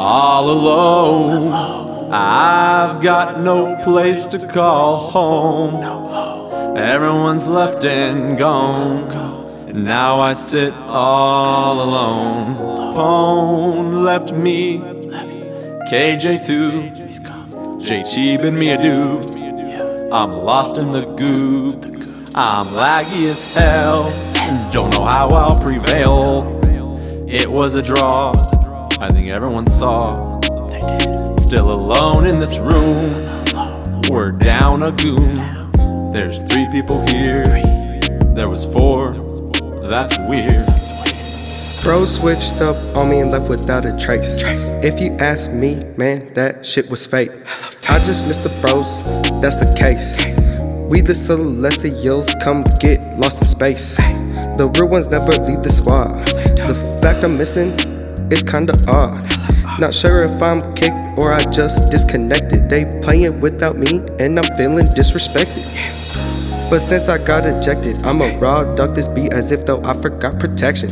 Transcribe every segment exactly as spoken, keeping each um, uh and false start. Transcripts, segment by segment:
All alone, I've got no place to call home. Everyone's left and gone, and now I sit all alone. Pone left me, K J too, J T bid me adieu. I'm lost in the goo, I'm laggy as hell, don't know how I'll prevail. It was a draw, I think everyone saw. Still alone in this room, we're down a goon. There's three people here, there was four, that's weird. Bro switched up on me and left without a trace. If you ask me, man, that shit was fake. I just missed the bros, that's the case. We the Celestials come get lost in space. The real ones never leave the squad. The fact I'm missing is kinda odd. Not sure if I'm kicked or I just disconnected. They playing without me and I'm feeling disrespected. But since I got ejected, I'ma raw duck this beat as if though I forgot protection.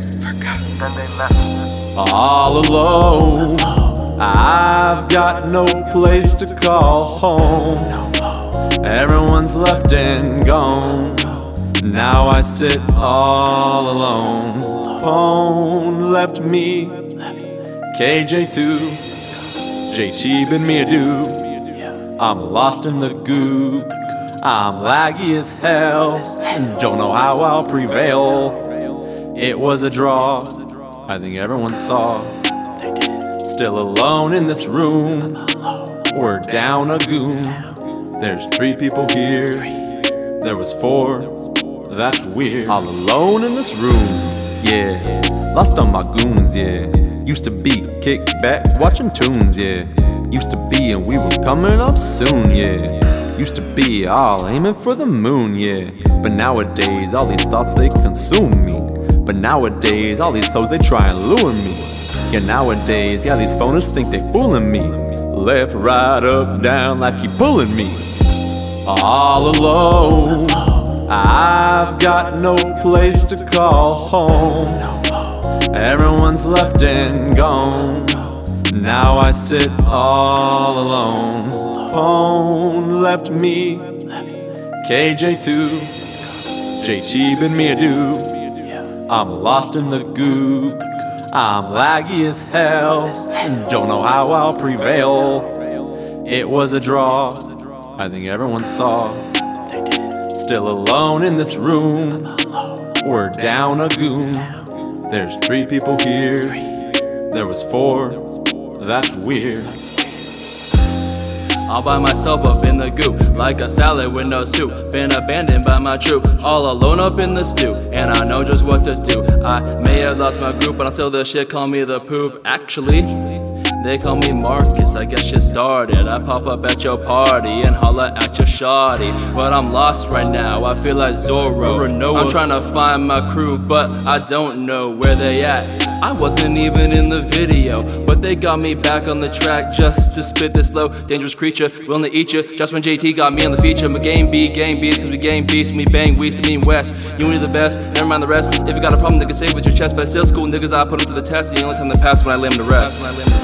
All alone, I've got no place to call home. Everyone's left and gone, now I sit all alone. Pone left me, K J too, J T bid me adieu. I'm lost in the goo, I'm laggy as hell, don't know how I'll prevail. It was a draw, I think everyone saw. Still alone in this room, we're down a goon. There's three people here, there was four, that's weird. All alone in this room, yeah, lost on my goons, yeah. Used to be kick back watching tunes, yeah. Used to be and we were coming up soon, yeah. Used to be all aiming for the moon, yeah. But nowadays all these thoughts they consume me. But nowadays all these hoes they try and lure me. Yeah, nowadays, yeah, these phoners think they fooling me. Left, right, up, down, life keep pulling me. All alone, I've got no place to call home. Everyone's left and gone, now I sit all alone. Pone left me, K J too, J T bid me adieu. I'm lost in the goo, I'm laggy as hell, don't know how I'll prevail. It was a draw, I think everyone saw. Still alone in this room, we're down a goon. There's three people here, there was four, that's weird. All by myself up in the goop, like a salad with no soup. Been abandoned by my troop, all alone up in the stew. And I know just what to do. I may have lost my group, but I'm still the shit, call me the poop. Actually, they call me Marcus, I guess you started. I pop up at your party and holla at your shawty. But I'm lost right now, I feel like Zorro. I'm trying to find my crew, but I don't know where they at. I wasn't even in the video, but they got me back on the track just to spit this low, dangerous creature, willing to eat you. Just when J T got me on the feature, my game B, game beast, cause we game beast, me bang, we to mean west. You need the best, never mind the rest. If you got a problem, they can say it with your chest, but still school niggas, I put them to the test. The only time they pass when I lay them to rest.